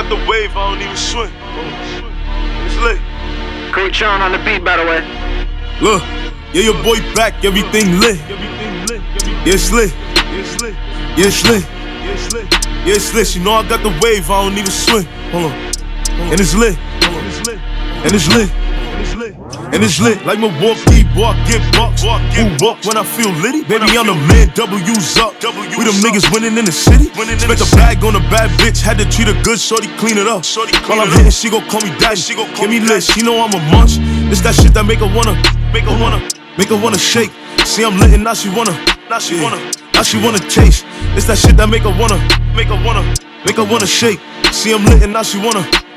got the wave, I don't even swim. It's lit. Cool John on the beat, by the way. Look, yeah, your boy back, everything lit. Yeah, it's lit. Yeah, it's lit. Yeah, it's lit. You know I got the wave, I don't even swim. Hold on. And it's lit. And it's lit. And it's lit like Milwaukee, boy, I get bucks. Who walk when I feel litty? Baby, I'm the man, W's up. We them niggas winning in the city. Spent a bag on a bad bitch, had to treat her good, shorty clean it up. While I'm hitting, she gon' call me daddy. Give me lit, she know I'm a munch. It's that shit that make her wanna shake. See, I'm lit and now she wanna chase. It's that shit that make her wanna shake. See, I'm lit and now she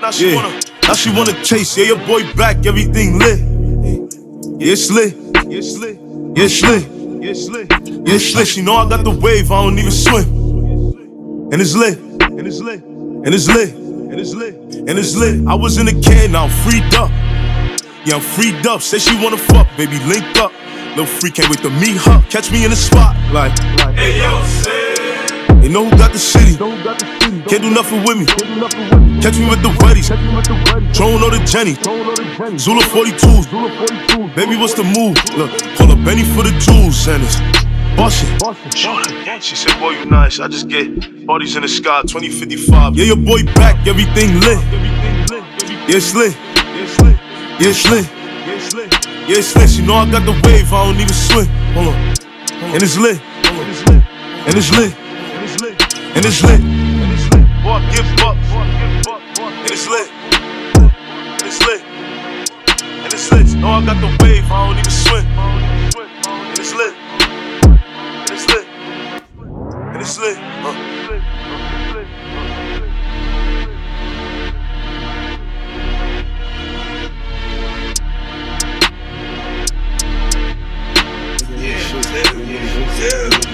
wanna chase. Yeah, your boy back, everything lit. Yeah, it's lit. Yeah, it's lit. Yeah, it's lit. Yeah, it's lit. You know I got the wave, I don't even swim. And it's lit. And it's lit. And it's lit. And it's lit. And it's lit. I was in the can, now I'm freed up. Yeah, I'm freed up. Say she wanna fuck, baby, link up. Little freak can't wait to meet her. Catch me in the spot, like Hey yo, say. they know who got the city. Can't do nothing with me. Catch me with the weddies. Drone or the Jenny. Zula 42s. Baby, what's the move? Look, pull up Benny for the jewels and it's bustin'. She said, boy, you nice. I just get parties in the sky, 2055. Yeah, your boy back, everything lit. Yeah, it's lit. Yeah, it's lit. Yeah, it's lit. You know I got the wave, I don't even swim. Hold on. And it's lit. And it's lit. And it's lit. Boy, I give bucks. And it's lit. And it's lit. And it's lit. No, I got the wave, I don't even swim. And it's lit. And it's lit. And it's lit. Yeah.